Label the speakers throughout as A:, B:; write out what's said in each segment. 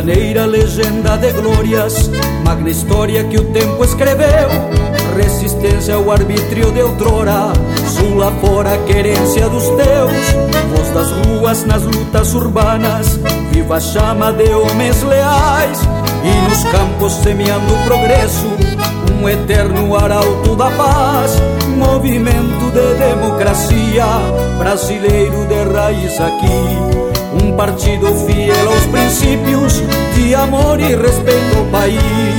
A: altaneira legenda de glórias, magna história que o tempo escreveu, resistência ao arbítrio de outrora, sul lá fora querência dos teus, voz das ruas nas lutas urbanas, viva a chama de homens leais, e nos campos semeando progresso, um eterno arauto da paz, movimento de democracia, brasileiro de raiz aqui. Um partido fiel aos princípios de amor e respeito ao país.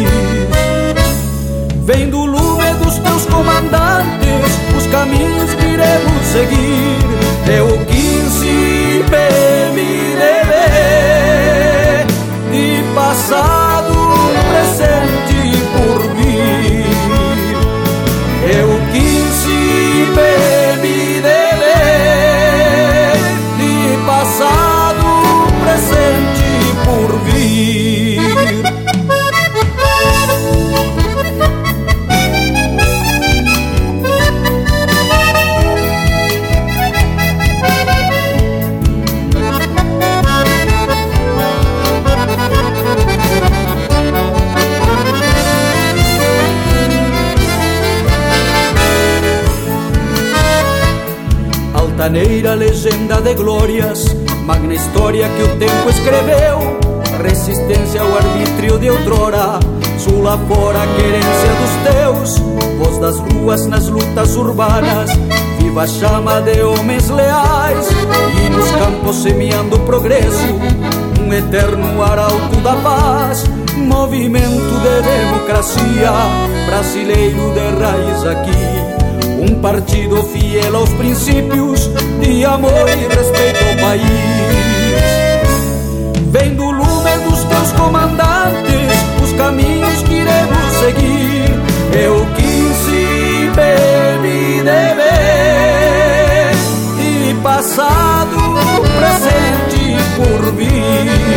A: Vem do lume dos teus comandantes os caminhos que iremos seguir. É o 15 PMDB, de passado, presente e por vir. É o 15 PMDB, de passado, presente e por vir. Altaneira legenda de glórias, magna história que o tempo escreveu, resistência ao arbítrio de outrora, sul lá fora querência dos teus, voz das ruas nas lutas urbanas, viva a chama de homens leais, e nos campos semeando progresso, um eterno arauto da paz, movimento de democracia, brasileiro de raiz aqui. Um partido fiel aos princípios de amor e respeito ao país. Vem do lume dos teus comandantes os caminhos que iremos seguir. É o 15 PMDB, de passado, presente e por vir.